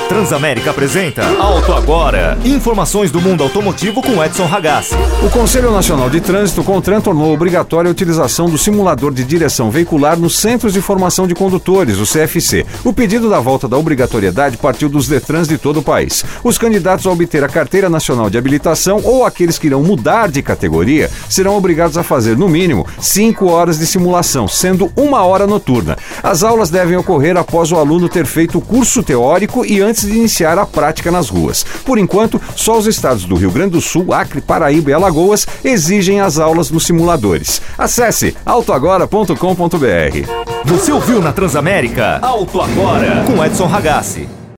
Transamérica apresenta Auto Agora. Informações do mundo automotivo com Edson Ragazzi. O Conselho Nacional de Trânsito, CONTRAN, tornou obrigatória a utilização do simulador de direção veicular nos Centros de Formação de Condutores, o CFC. O pedido da volta da obrigatoriedade partiu dos Detrans de todo o país. Os candidatos a obter a Carteira Nacional de Habilitação ou aqueles que irão mudar de categoria serão obrigados a fazer, no mínimo, 5 horas de simulação, sendo 1 hora noturna. As aulas devem ocorrer após o aluno ter feito o curso teórico e antes de iniciar a prática nas ruas. Por enquanto, só os estados do Rio Grande do Sul, Acre, Paraíba e Alagoas exigem as aulas nos simuladores. Acesse autoagora.com.br. Você ouviu na Transamérica? Auto Agora, com Edson Ragazzi.